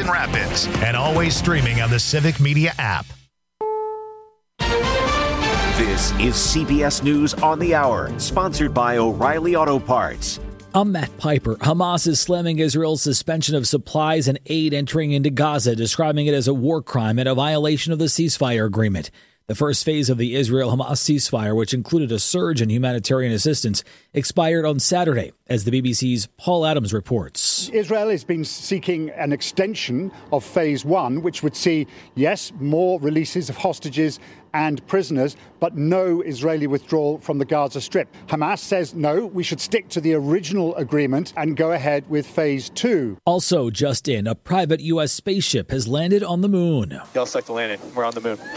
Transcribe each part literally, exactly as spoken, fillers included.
Grand Rapids, and always streaming on the Civic Media app. This is C B S News on the Hour, sponsored by O'Reilly Auto Parts. I'm Matt Piper. Hamas is slamming Israel's suspension of supplies and aid entering into Gaza, describing it as a war crime and a violation of the ceasefire agreement. The first phase of the Israel-Hamas ceasefire, which included a surge in humanitarian assistance, expired on Saturday, as the B B C's Paul Adams reports. Israel has been seeking an extension of phase one, which would see, yes, more releases of hostages and prisoners, but no Israeli withdrawal from the Gaza Strip. Hamas says, no, we should stick to the original agreement and go ahead with phase two. Also just in, a private U S spaceship has landed on the moon. Y'all stuck the landing. We're on the moon.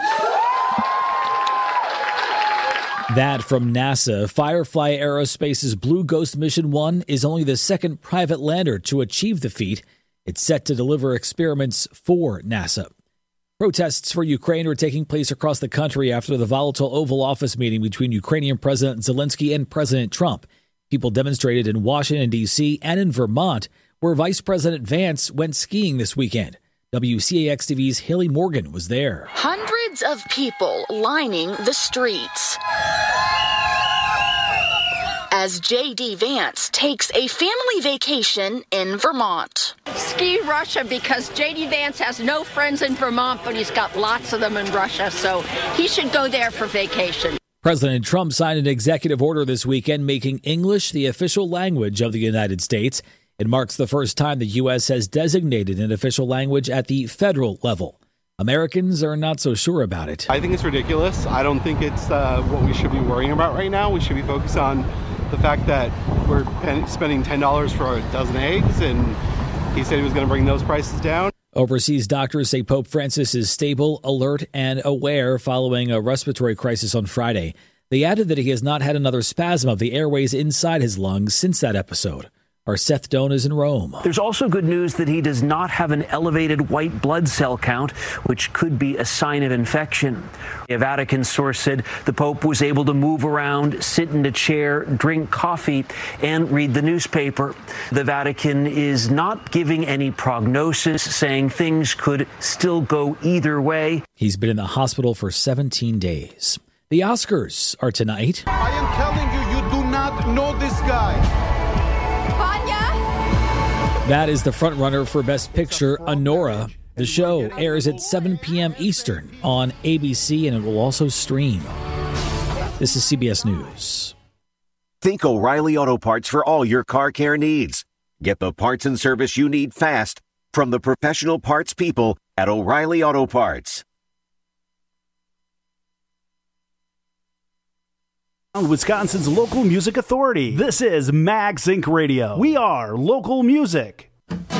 That from NASA. Firefly Aerospace's Blue Ghost Mission one is only the second private lander to achieve the feat. It's set to deliver experiments for NASA. Protests for Ukraine are taking place across the country after the volatile Oval Office meeting between Ukrainian President Zelensky and President Trump. People demonstrated in Washington, D C and in Vermont, where Vice President Vance went skiing this weekend. W C A X T V's Haley Morgan was there. Hundreds of people lining the streets as J D Vance takes a family vacation in Vermont. Ski Russia because J D Vance has no friends in Vermont, but he's got lots of them in Russia, so he should go there for vacation. President Trump signed an executive order this weekend making English the official language of the United States. It marks the first time the U S has designated an official language at the federal level. Americans are not so sure about it. I think it's ridiculous. I don't think it's uh, what we should be worrying about right now. We should be focused on the fact that we're spending ten dollars for a dozen eggs, and he said he was going to bring those prices down. Overseas doctors say Pope Francis is stable, alert, and aware following a respiratory crisis on Friday. They added that he has not had another spasm of the airways inside his lungs since that episode. Our Seth Doan is in Rome. There's also good news that he does not have an elevated white blood cell count, which could be a sign of infection. A Vatican source said the Pope was able to move around, sit in a chair, drink coffee, and read the newspaper. The Vatican is not giving any prognosis, saying things could still go either way. He's been in the hospital for seventeen days. The Oscars are tonight. I am telling you, you do not know this guy. That is the frontrunner for Best Picture, Anora. The show airs at seven p.m. Eastern on A B C, and it will also stream. This is C B S News. Think O'Reilly Auto Parts for all your car care needs. Get the parts and service you need fast from the professional parts people at O'Reilly Auto Parts. Wisconsin's local music authority. This is MagZinc Radio. We are local music.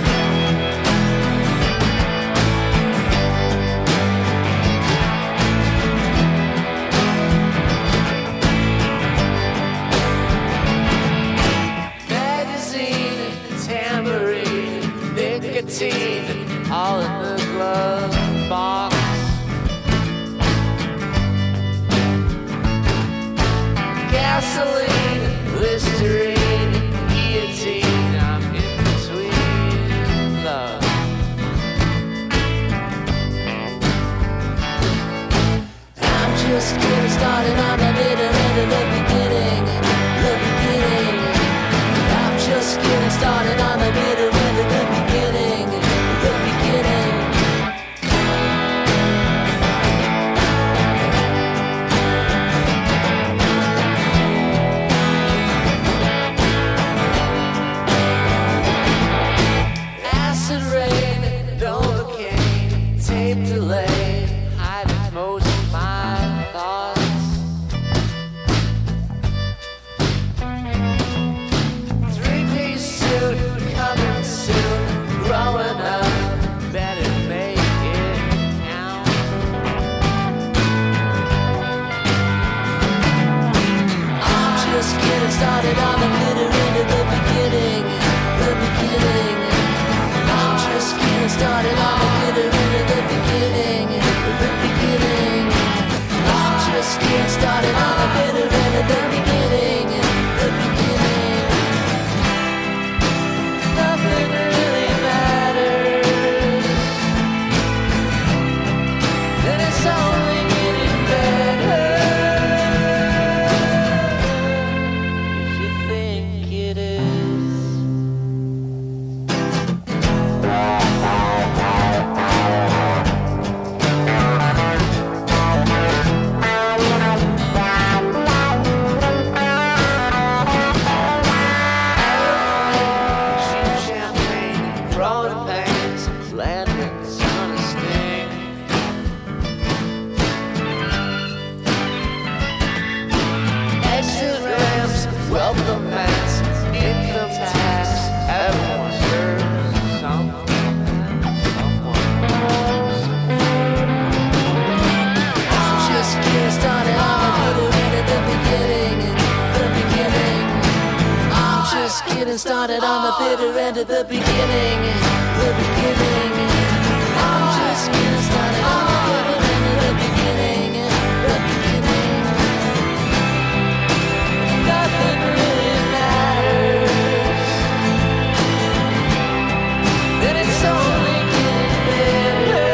Magazine, tambourine, nicotine, all in the glove box. Gasoline, Listerine, guillotine, I'm in between love. I'm just getting started on the bitter end of the beginning, the beginning. I'm just getting started on the bitter end of the beginning, the beginning. Delay, hiding most of my thoughts. Three-piece suit coming soon. Growing up, better make it count. I'm just getting started on the bitter end of the beginning, the beginning. I'm just getting started on the bitter end of the beginning, the beginning. I'm just getting started on the bitter end of the beginning, the beginning. Nothing really matters. Landing's gonna sting. Exit ramps, welcome mats, income tax. Everyone serves something. Just getting started on the bitter end of the beginning, the beginning. I'm just getting started on the bitter end of the beginning, the beginning. I'm just getting started on the bitter end of the beginning, the beginning. Nothing really matters, and it's only getting better.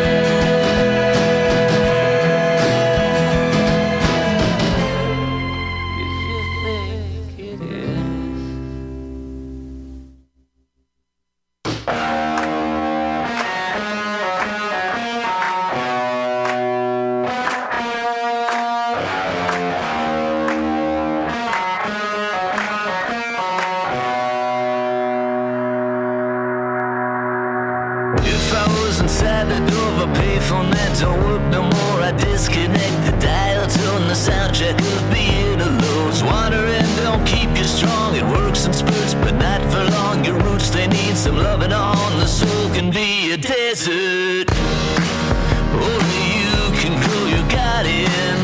If I was inside the door of a payphone that don't work no more, I disconnect the dial, tune the soundtrack of being alone. Water and don't keep you strong, it works in spurts, but not for long. Your roots, they need some loving on. The soul can be a desert, only you can grow your garden.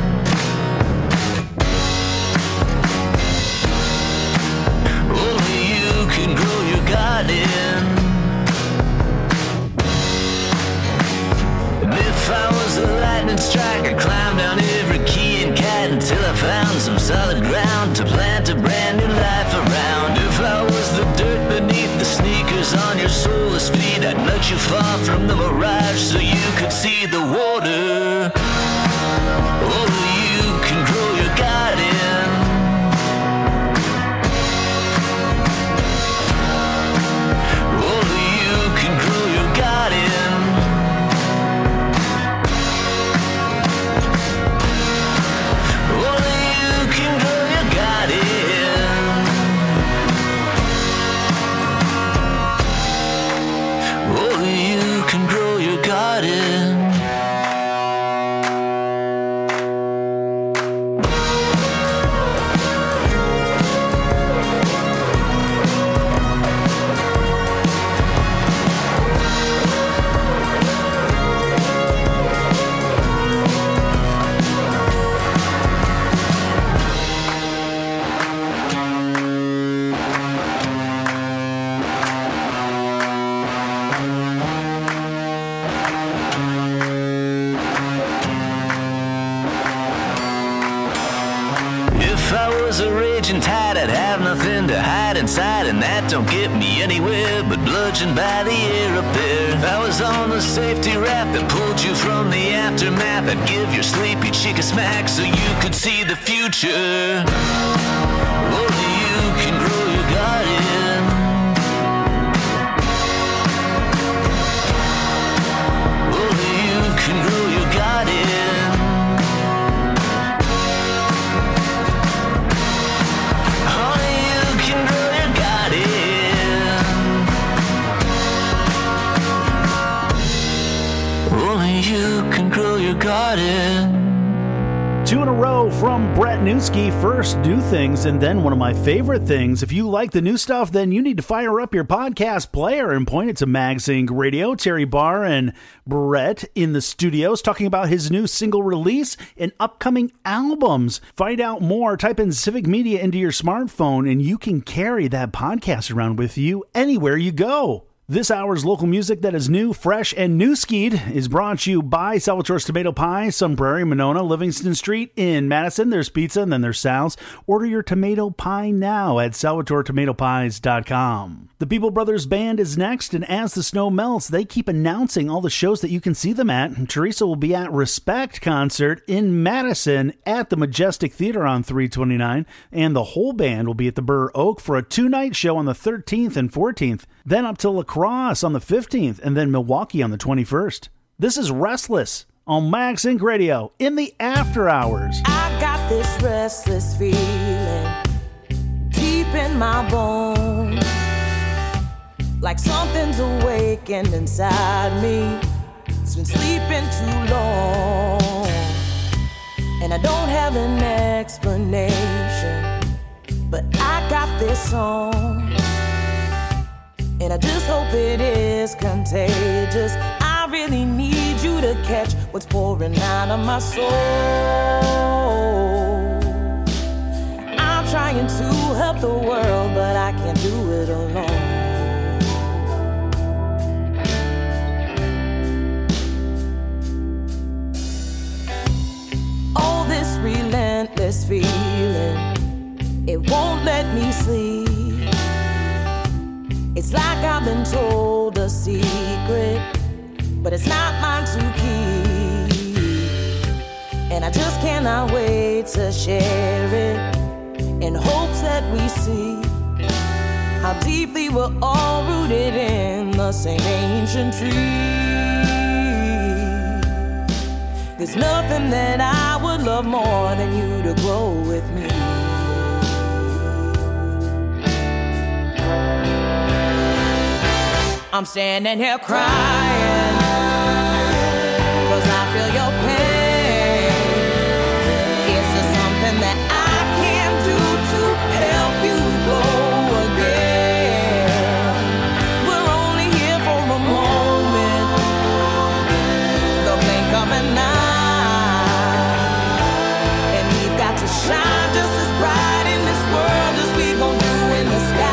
Only you can grow your garden. If I was a lightning strike, I'd climb down every key and cat until I found some solid ground to plant a brand new life around. If I was the dirt beneath the sneakers on your soulless feet, I'd nudge you far from the mirage so you could see the water. Only you can grow your garden. Only you can grow your garden. Tide, I'd have nothing to hide inside, and that don't get me anywhere but bludgeoned by the air up there. If I was on the safety raft that pulled you from the aftermath, I'd give your sleepy chick a smack so you could see the future. Only you can grow your garden. Only you can grow your garden. You can grow your garden. Two in a row from Brett Newski. First, new things, and then one of my favorite things. If you like the new stuff, then you need to fire up your podcast player and point it to MagZinc Radio. Terry Barr and Brett in the studios talking about his new single release and upcoming albums. Find out more. Type in Civic Media into your smartphone, and you can carry that podcast around with you anywhere you go. This hour's local music that is new, fresh, and new-skied is brought to you by Salvatore's Tomato Pie, Sun Prairie, Monona, Livingston Street in Madison. There's pizza, and then there's Sal's. Order your tomato pie now at salvatore tomato pies dot com. The People Brothers Band is next, and as the snow melts, they keep announcing all the shows that you can see them at. Teresa will be at Respect Concert in Madison at the Majestic Theater on three twenty-nine, and the whole band will be at the Burr Oak for a two-night show on the thirteenth and fourteenth, then up to La Crosse on the fifteenth, and then Milwaukee on the twenty-first. This is Restless on MagZinc Radio in the after hours. I got this restless feeling deep in my bones. like something's awakened inside me. It's been sleeping too long, and I don't have an explanation, but I got this song, and I just hope it is contagious. I really need you to catch what's pouring out of my soul. I'm trying to help the world, but I can't do it alone. All this relentless feeling, it won't let me sleep. It's like I've been told a secret, but it's not mine to keep. And I just cannot wait to share it, in hopes that we see how deeply we're all rooted in the same ancient tree. There's nothing that I would love more than you to grow with me. I'm standing here crying, 'cause I feel your pain. Is there something that I can do to help you grow again? We're only here for a moment, the blink of an eye, and we've got to shine just as bright in this world as we gon' do in the sky.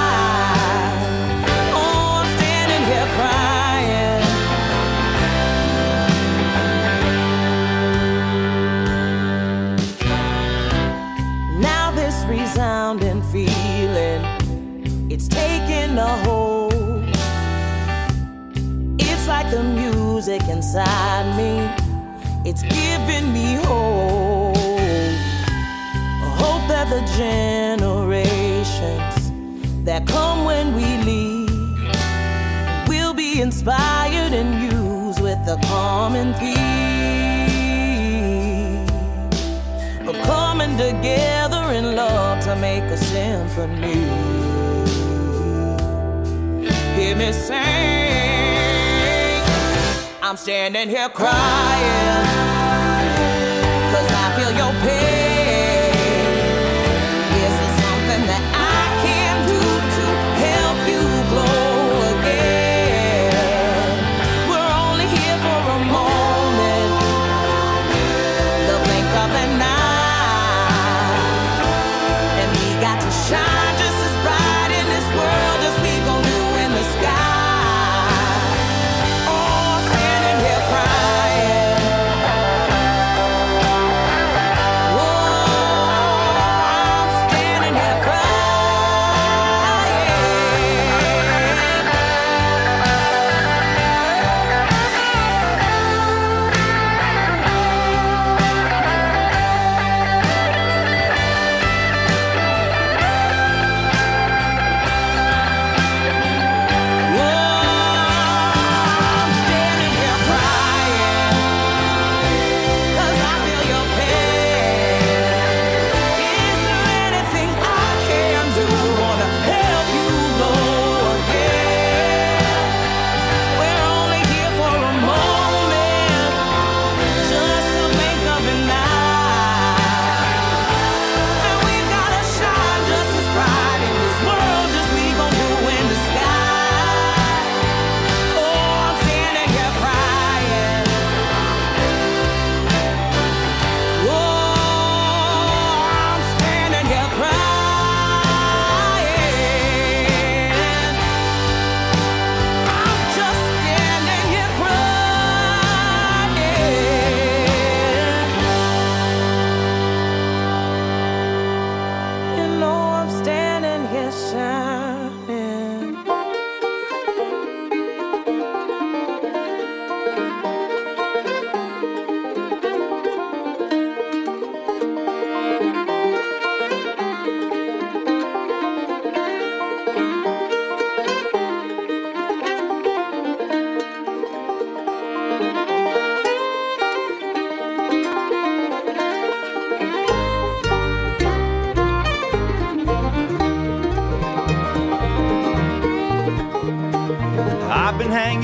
Resounding feeling, it's taking a hold. It's like the music inside me, it's giving me hope. Hope that the generations that come when we leave will be inspired and used with a common theme of coming together in love to make a symphony. Hear me sing. I'm standing here crying, 'cause I feel your pain. Is there something that I can do to help you grow again? We're only here for a moment, the blink of an eye. Got to shine just as bright in this world as we gon' do in the sky. Oh, standing here crying. Whoa.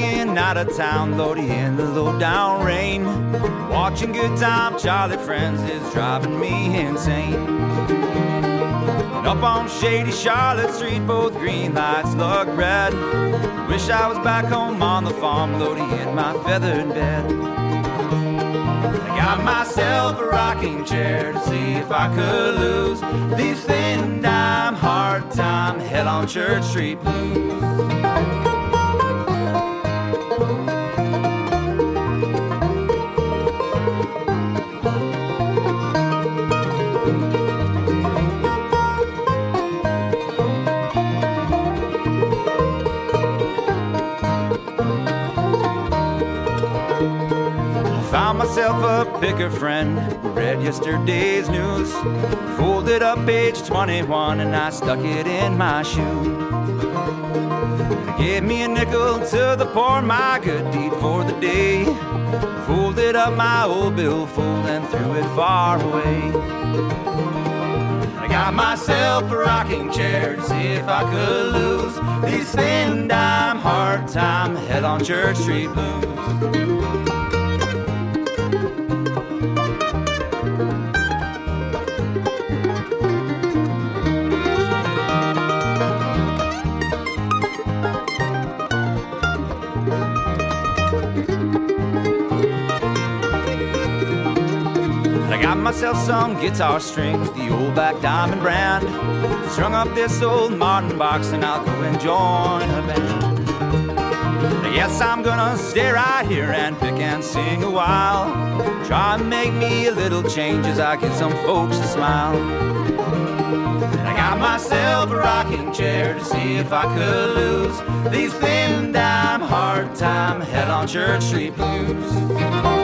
hanging out of town, loading in the low down rain. Watching Good Time Charlie Friends is driving me insane. And up on shady Charlotte Street, both green lights look red. Wish I was back home on the farm, loading in my feathered bed. I got myself a rocking chair to see if I could lose these thin dime, hard time, hell on Church Street blues. Found myself a picker friend who read yesterday's news. Folded up page twenty-one and I stuck it in my shoe. He gave me a nickel to the poor, my good deed for the day. Folded up my old billfold and threw it far away. I got myself a rocking chair to see if I could lose these thin dime, hard time, hell on Church Street blues. Got myself some guitar strings, the old Black Diamond brand. Strung up this old Martin box and I'll go and join a band. Yes, I'm gonna stay right here and pick and sing a while. Try and make me a little change as I get some folks to smile. And I got myself a rocking chair to see if I could lose these thin dime, hard time, hell on Church Street blues.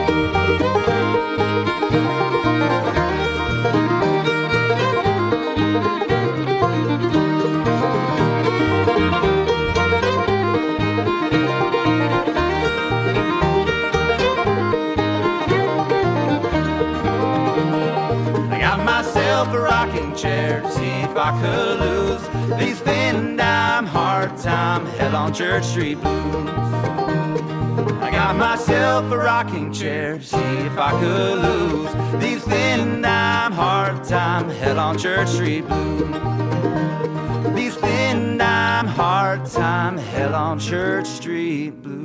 A rocking chair to see if I could lose these thin dime, hard time, hell on Church Street blues. I got myself a rocking chair to see if I could lose these thin dime, hard time, hell on Church Street blues. These thin dime, hard time, hell on Church Street blues.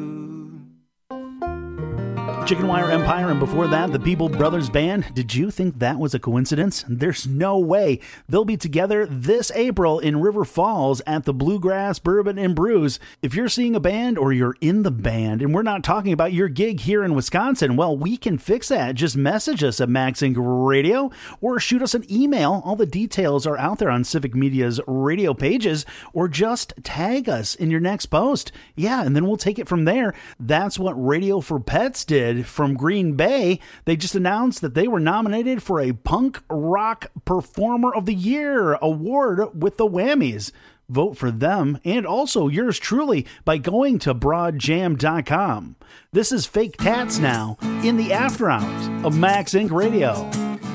Chicken Wire Empire, and before that, the Peeble Brothers Band. Did you think that was a coincidence? There's no way. They'll be together this April in River Falls at the Bluegrass Bourbon and Brews. If you're seeing a band or you're in the band, and we're not talking about your gig here in Wisconsin, well, we can fix that. Just message us at MaxInc Radio or shoot us an email. All the details are out there on Civic Media's radio pages, or just tag us in your next post. Yeah, and then we'll take it from there. That's what Radio for Pets did. From Green Bay, they just announced that they were nominated for a Punk Rock Performer of the Year award with the Whammies. Vote for them and also yours truly by going to broad jam dot com. This is Fake Tats now in the after hours of MaxInc Radio.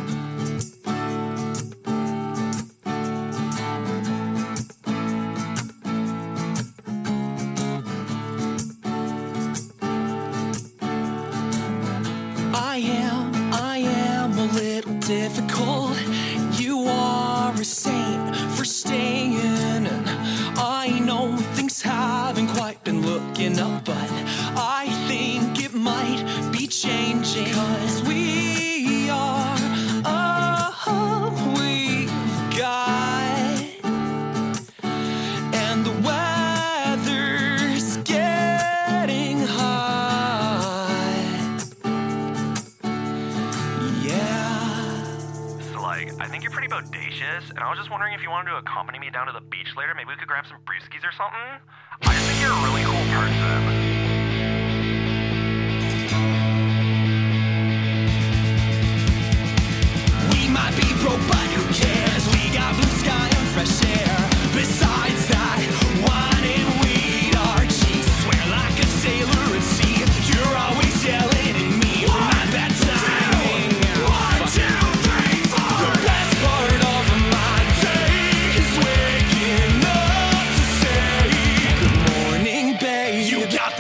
Difficult. You are a saint for staying. I know things haven't quite been looking up, but I think it might be changing. Cause we are all we've got, and the weather's getting hot. Yeah. So, like, I think you're pretty bodacious, and I was just wondering if you wanted to accompany me down to the beach later. Maybe we could grab some brewskis or something. I just think you're a really cool person. We might be broke, but who cares? We got blue sky and fresh air. Besides that, wine and weed are cheap. Swear like a sailor at sea. You're always yelling at me for my bad timing. One, two, three, four. The best part of my day is waking up to say good morning, babe. You got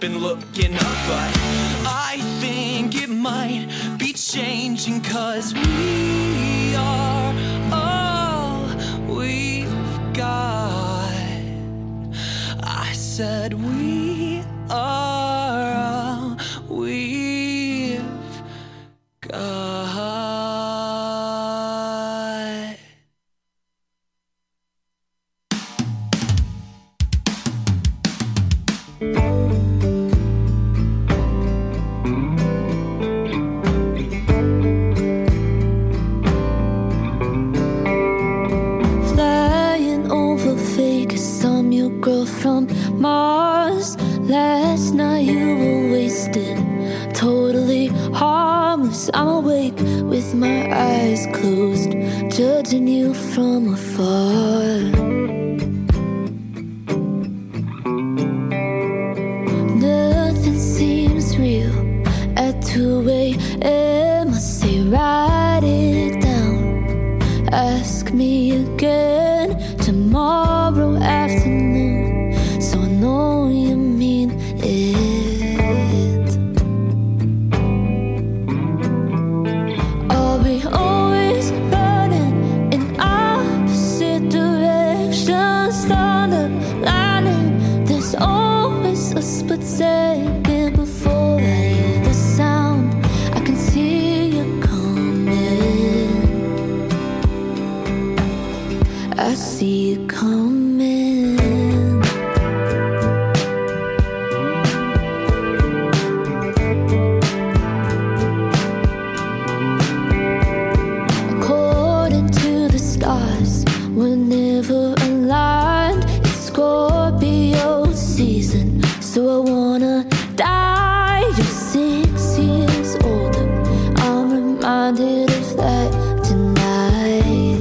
been looking up, but I think it might be changing, 'cause we are all we've got. I said we are all we've got. Flying over Vegas, I'm your girl from Mars. Last night you were wasted, totally harmless. I'm awake with my eyes closed, judging you from afar. Nothing seems real at two a.m. I say write it down, ask me again tomorrow afternoon, so I know you mean it. Are we always running in opposite directions? Thunder, lightning, there's always a split second before I hear the sound. I can see you coming, I see you coming. According to the stars, we're never aligned. It's Scorpio season, so I wanna die. You're six years older, I'm reminded of that tonight.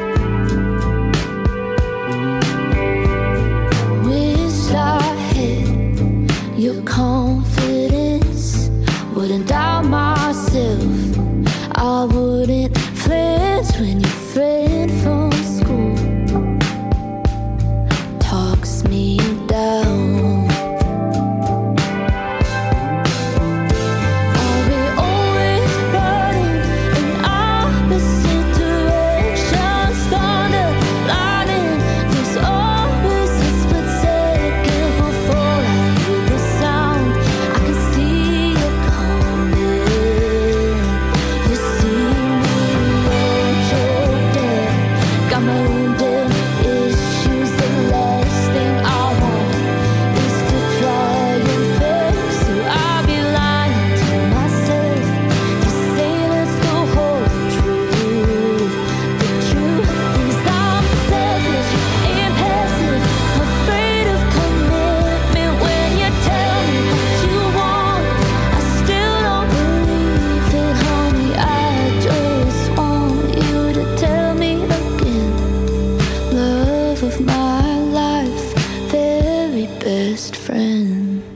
Wish I had your confidence, wouldn't doubt myself, I wouldn't flinch when your friend from school talks me down. Are we always running in opposite directions? Thunder, lightning, there's always a split second before I hear the sound. I can see you coming, you see me all choked up, got my own damn issues. The last thing I want is to try and fix you. I'd be lying to myself to say that's the whole truth. The truth is I'm selfish, impassive, afraid of commitment. When you tell me what you want, I still don't believe it, honey. I just want you to tell me again. Love of my life, very best friend.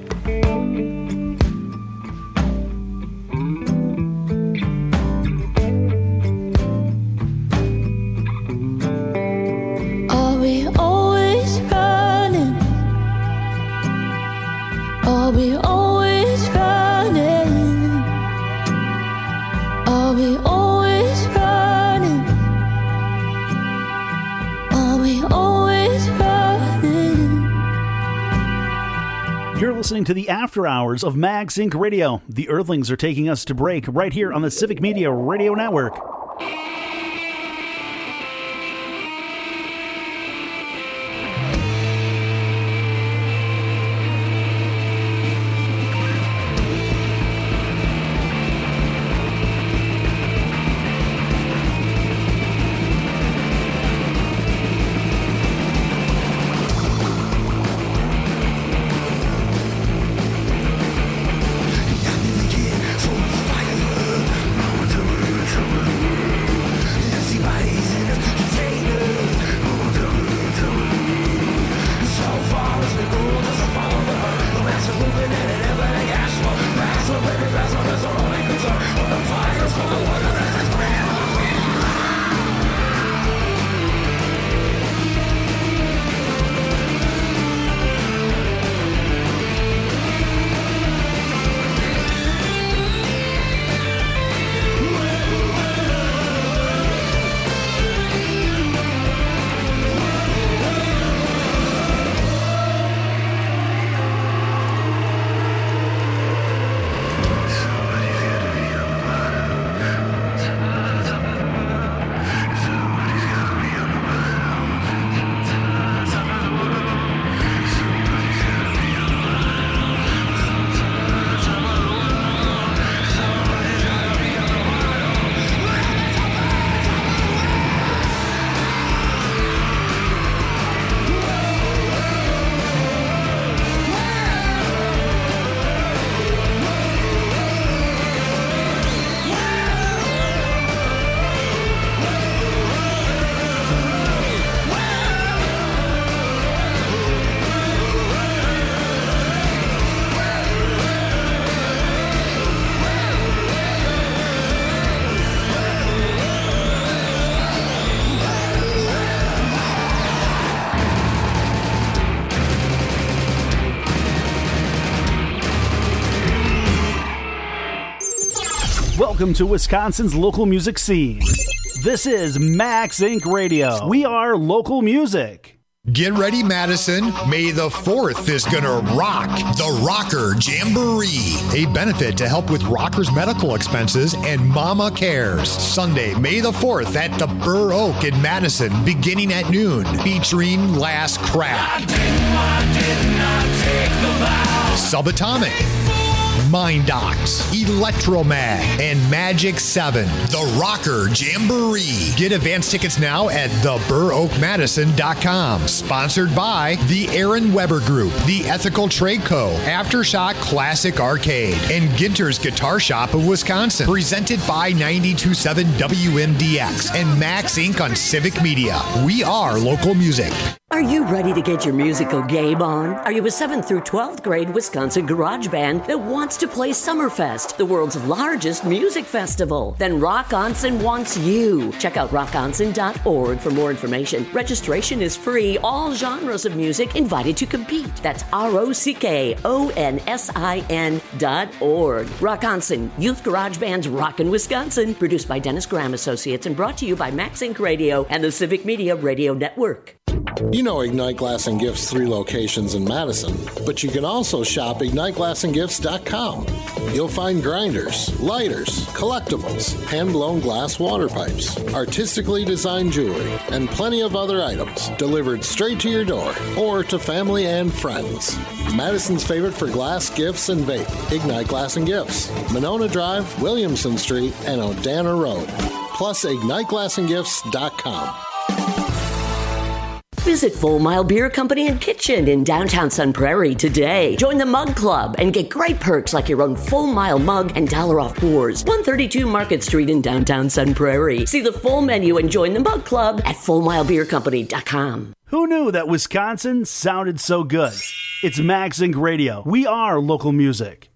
Are we always running? Are we always running? Are we always running? Are we always running? You're listening to the After Hours of MagSync Radio. The Earthlings are taking us to break right here on the Civic Media Radio Network. So fire, Welcome to Wisconsin's local music scene. This is Max Incorporated. Radio. We are local music. Get ready, Madison. May the fourth is gonna rock the Rocker Jamboree, a benefit to help with rockers' medical expenses and Mama Cares. Sunday, May the fourth at the Burr Oak in Madison, beginning at noon, featuring Last Crack, Subatomic, Mind Docs, Electromag, and Magic seven. The Rocker Jamboree. Get advance tickets now at the burr oak madison dot com. Sponsored by the Aaron Weber Group, the Ethical Trade Co., Aftershock Classic Arcade, and Ginter's Guitar Shop of Wisconsin. Presented by ninety-two point seven W M D X and Max Incorporated on Civic Media. We are local music. Are you ready to get your musical game on? Are you a seventh through twelfth grade Wisconsin garage band that wants to play Summerfest, the world's largest music festival? Then Rock Onsen wants you. Check out rock onsen dot org for more information. Registration is free. All genres of music invited to compete. That's R O C K O N S I N dot org. Rock Onsen, Youth Garage Band's Rockin' Wisconsin. Produced by Dennis Graham Associates and brought to you by Max Incorporated Radio and the Civic Media Radio Network. You know Ignite Glass and Gifts' three locations in Madison, but you can also shop ignite glass and gifts dot com. You'll find grinders, lighters, collectibles, hand-blown glass water pipes, artistically designed jewelry, and plenty of other items delivered straight to your door or to family and friends. Madison's favorite for glass, gifts, and vape, Ignite Glass and Gifts, Monona Drive, Williamson Street, and Odana Road. Plus ignite glass and gifts dot com. Visit Full Mile Beer Company and Kitchen in downtown Sun Prairie today. Join the Mug Club and get great perks like your own Full Mile mug and dollar off pours. one thirty-two Market Street in downtown Sun Prairie. See the full menu and join the Mug Club at full mile beer company dot com. Who knew that Wisconsin sounded so good? It's Max Incorporated Radio. We are local music.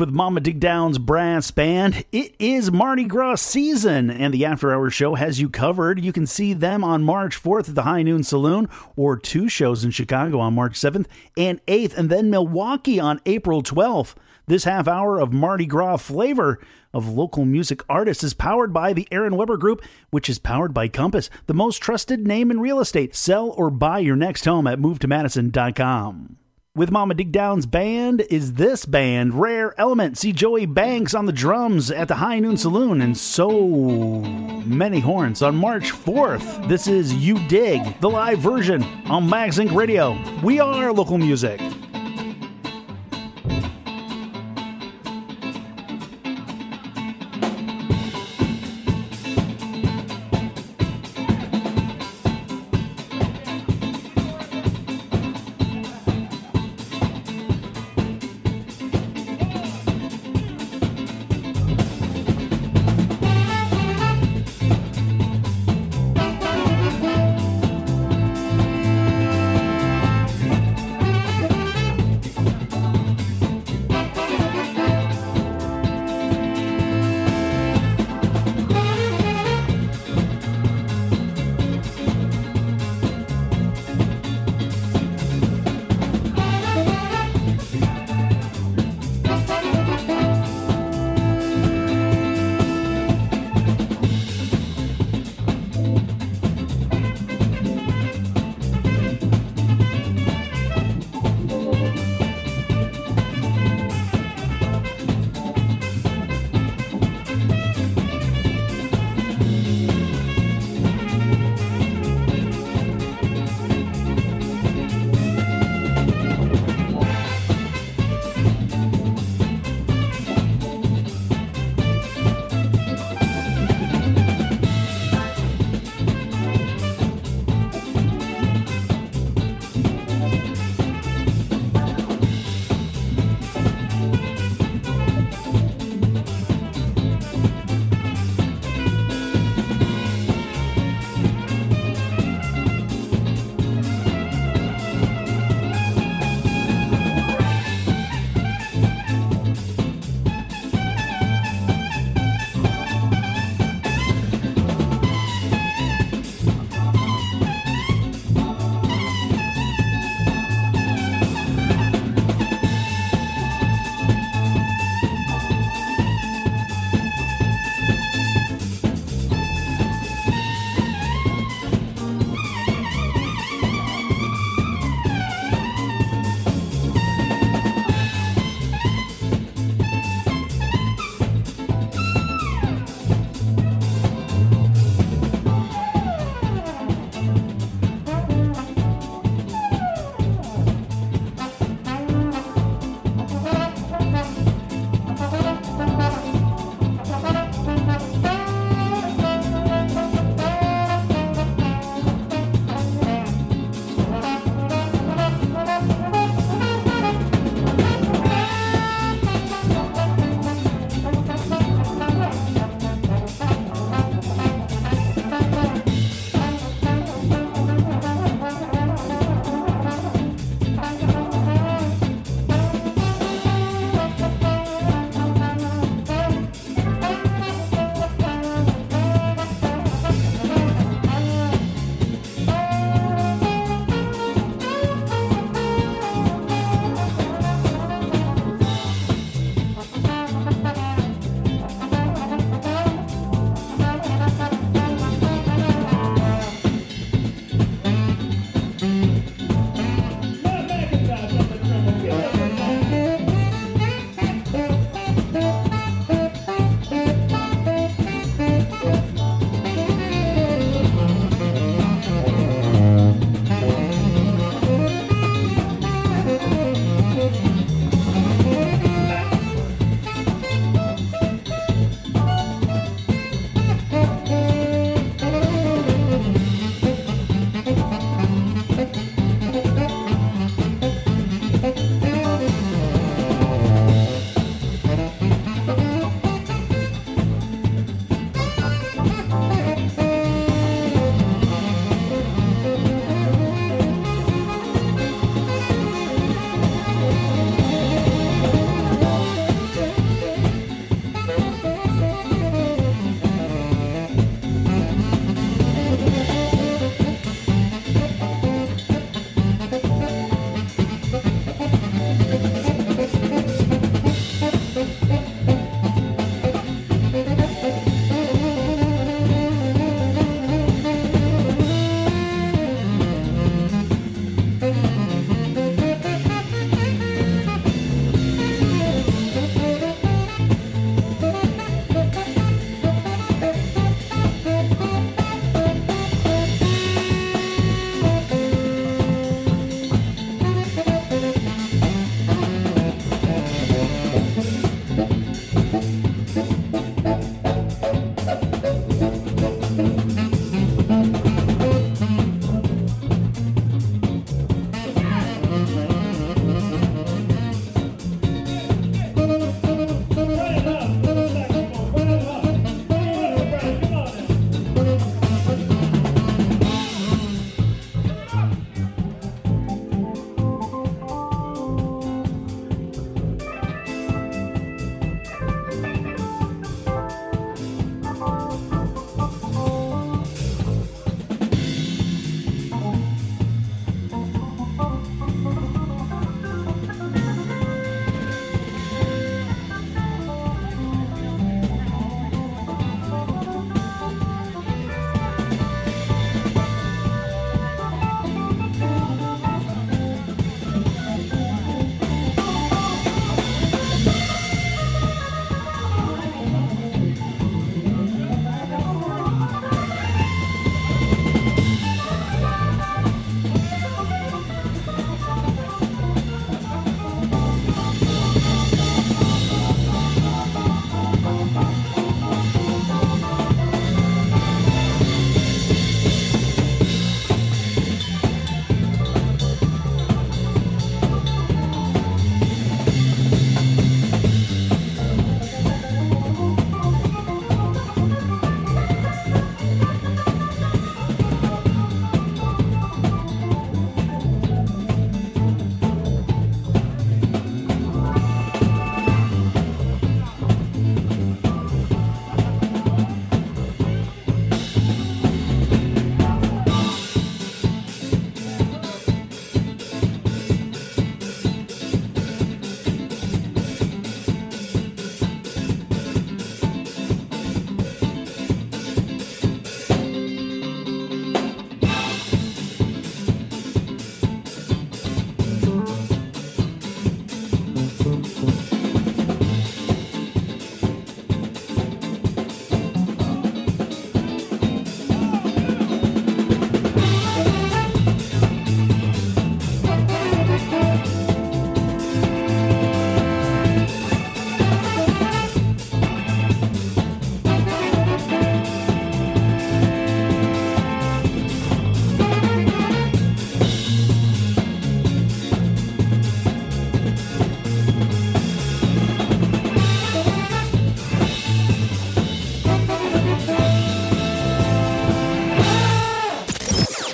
with Mama Dig Down's brass band. It is Mardi Gras season, and the After Hours show has you covered. You can see them on March fourth at the High Noon Saloon, or two shows in Chicago on March seventh and eighth, and then Milwaukee on April twelfth. This half hour of Mardi Gras flavor of local music artists is powered by the Aaron Weber Group, which is powered by Compass, the most trusted name in real estate. Sell or buy your next home at move to madison dot com. With Mama Dig Down's band is this band, Rare Element. See Joey Banks on the drums at the High Noon Saloon, and so many horns on March fourth. This is You Dig, the live version on MagZinc Radio. We are local music.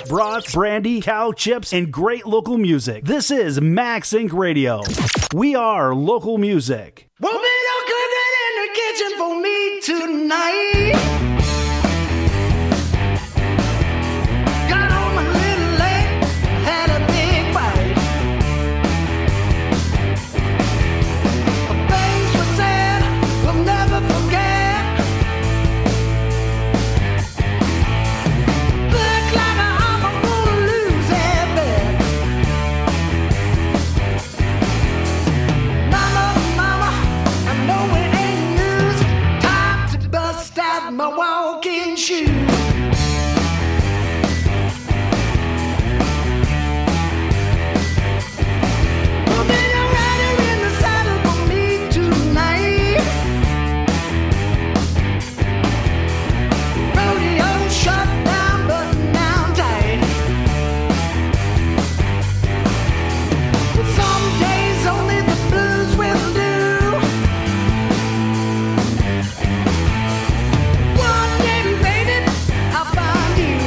brats, brandy, cow chips, and great local music. This is Max Inc Radio. We are local music. Won't be no cooking in the kitchen for me tonight. Got home a little late, had a big fight. Things were said, we'll never forget. Look like I'm gonna lose that bet. Mama, mama, I know it ain't news. Time to bust out my walking shoes. Put me a rider in the saddle for me tonight. Rodeo shut down, but now I'm tight. Some days only the blues will do. One day, baby, I'll find you.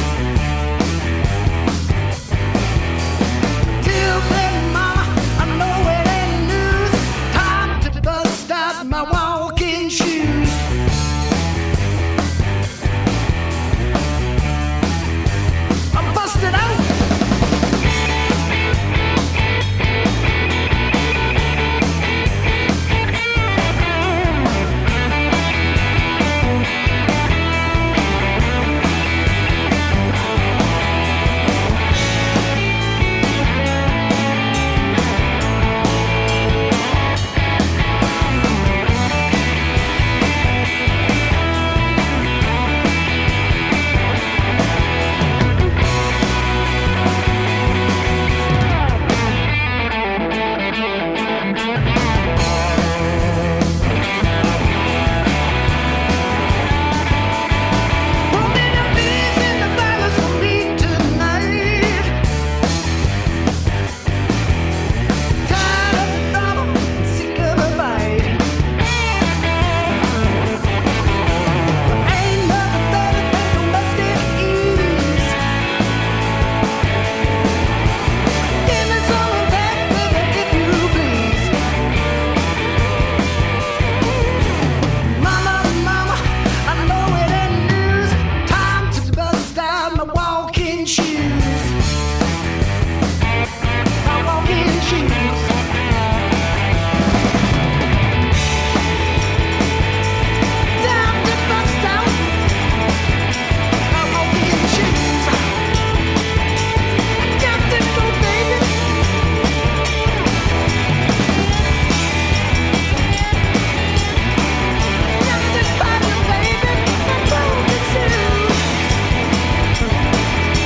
Till then, mama, I know it ain't news. Time to bust out my walking shoes. I'm busted out. Won't be no peace in the palace for me tonight. Tired of the drama, sick of the fight. Ain't nothing better than to rest at ease. Give me some of that, baby, if you please. Mama, mama, I know it ain't news. Time to bust out my walking shoes. My walking shoes. Time to bust out my walking shoes. Got to go, baby. Got to find a baby. My walking shoes.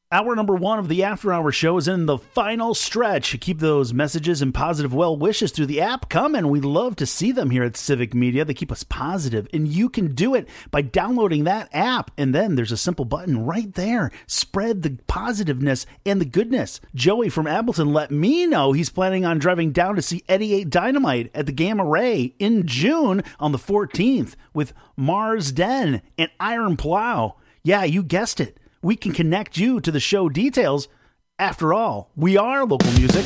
Hour number one of the After Hour Show is in the final stretch. Keep those messages and positive well wishes through the app coming. We love to see them here at Civic Media. They keep us positive, and you can do it by downloading that app. And then there's a simple button right there. Spread the positiveness and the goodness. Joey from Appleton let me know he's planning on driving down to see eighty-eight Dynamite at the Gamma Ray in June on the fourteenth with Mars Den and Iron Plow. Yeah, you guessed it. We can connect you to the show details. After all, we are local music.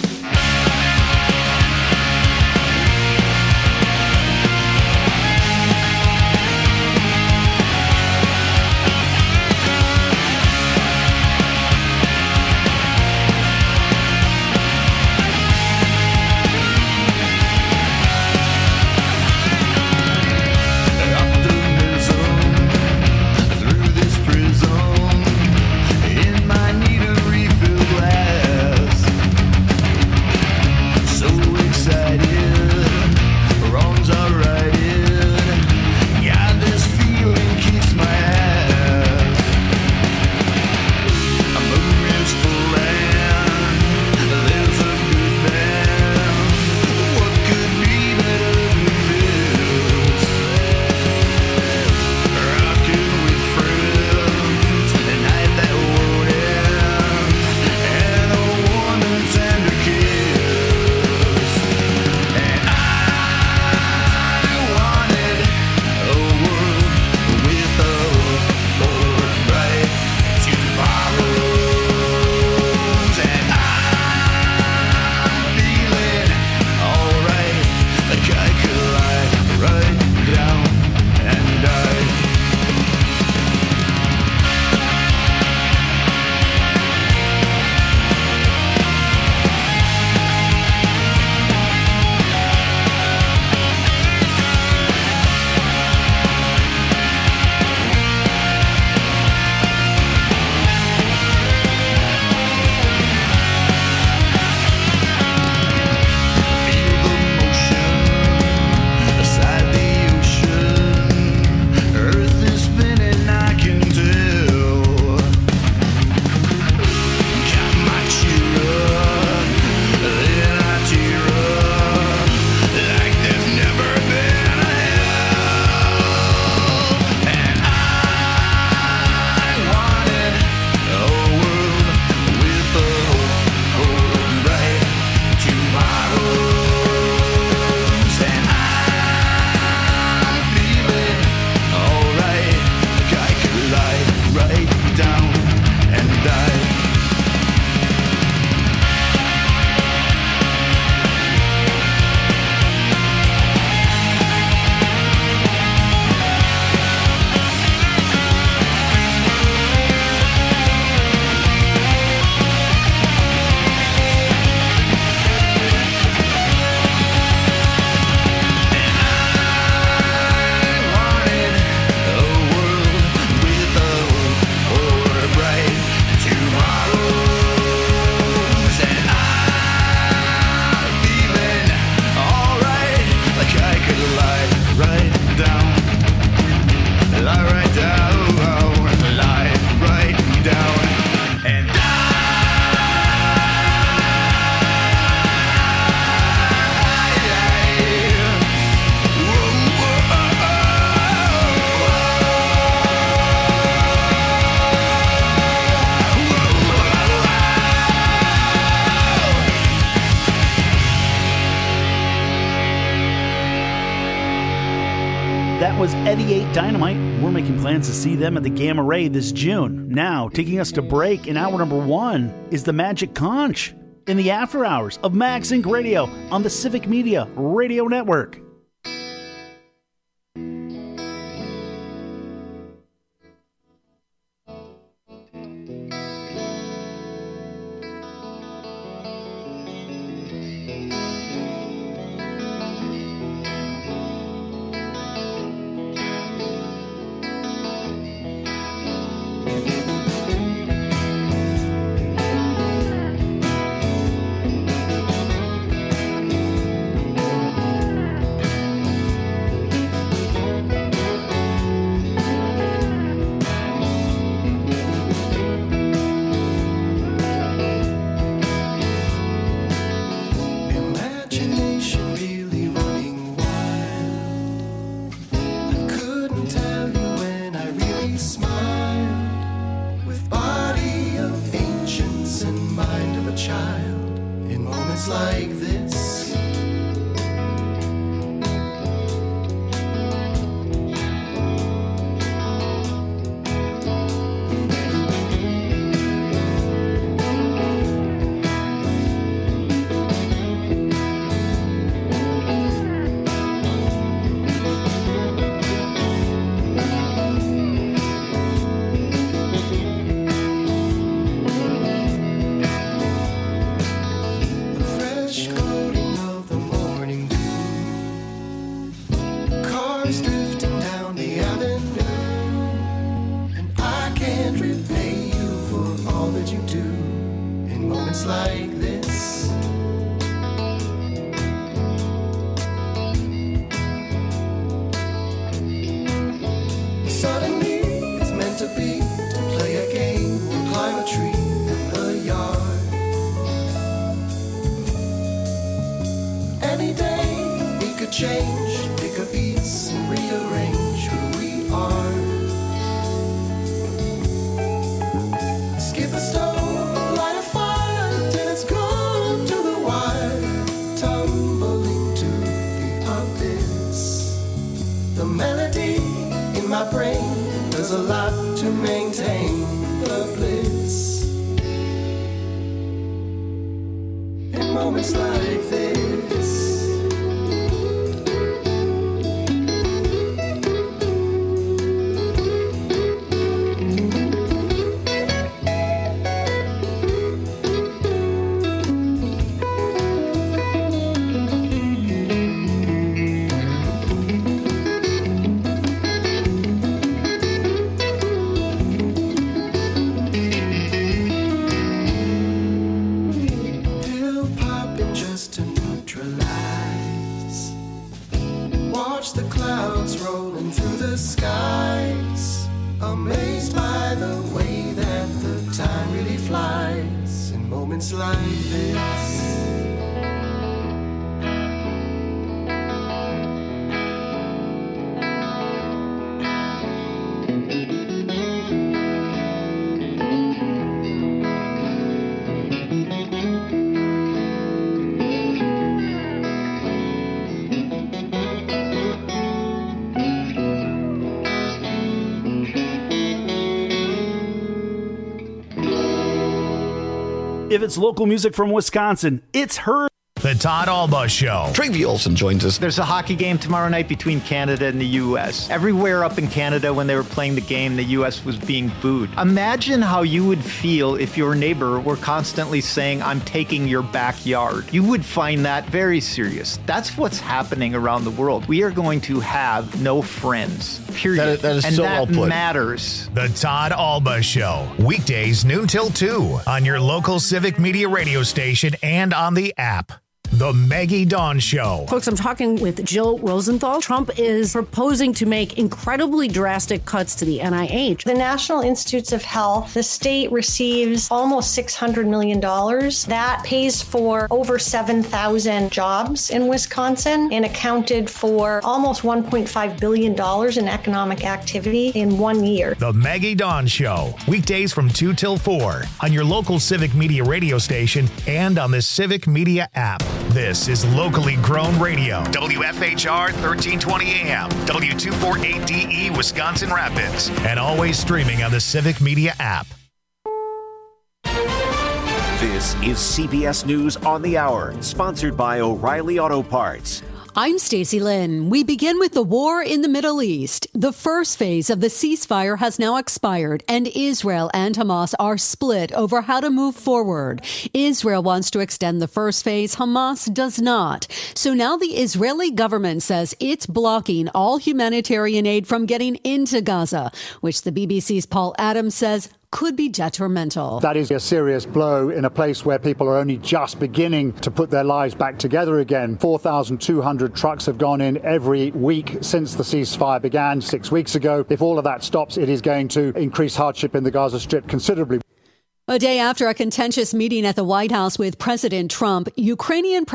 Was eighty-eight Dynamite. We're making plans to see them at the Gamma Ray this June. Now, taking us to break in hour number one is the Magic Conch in the after hours of MagSync Radio on the Civic Media Radio Network. he smiled with body of ancients and mind of a child in moments like this. If it's local music from Wisconsin, it's heard. The Todd Alba Show. Travie Olson joins us. There's a hockey game tomorrow night between Canada and the U S. Everywhere up in Canada when they were playing the game, the U S was being booed. Imagine how you would feel if your neighbor were constantly saying, I'm taking your backyard. You would find that very serious. That's what's happening around the world. We are going to have no friends, period. That, that is and so that well put. matters. The Todd Alba Show. Weekdays noon till two on your local Civic Media radio station and on the app. The Maggie Dawn Show. Folks, I'm talking with Jill Rosenthal. Trump is proposing to make incredibly drastic cuts to the N I H. The National Institutes of Health, the state receives almost six hundred million dollars. That pays for over seven thousand jobs in Wisconsin and accounted for almost one point five billion dollars in economic activity in one year. The Maggie Dawn Show. Weekdays from two till four on your local Civic Media radio station and on the Civic Media app. This is locally grown radio. W F H R thirteen twenty A M, W two forty-eight D E, Wisconsin Rapids, and always streaming on the Civic Media app. This is C B S News on the Hour, sponsored by O'Reilly Auto Parts. I'm Stacey Lynn. We begin with the war in the Middle East. The first phase of the ceasefire has now expired, and Israel and Hamas are split over how to move forward. Israel wants to extend the first phase. Hamas does not. So now the Israeli government says it's blocking all humanitarian aid from getting into Gaza, which the B B C's Paul Adams says could be detrimental. That is a serious blow in a place where people are only just beginning to put their lives back together again. four thousand two hundred trucks have gone in every week since the ceasefire began six weeks ago. If all of that stops, it is going to increase hardship in the Gaza Strip considerably. A day after a contentious meeting at the White House with President Trump, Ukrainian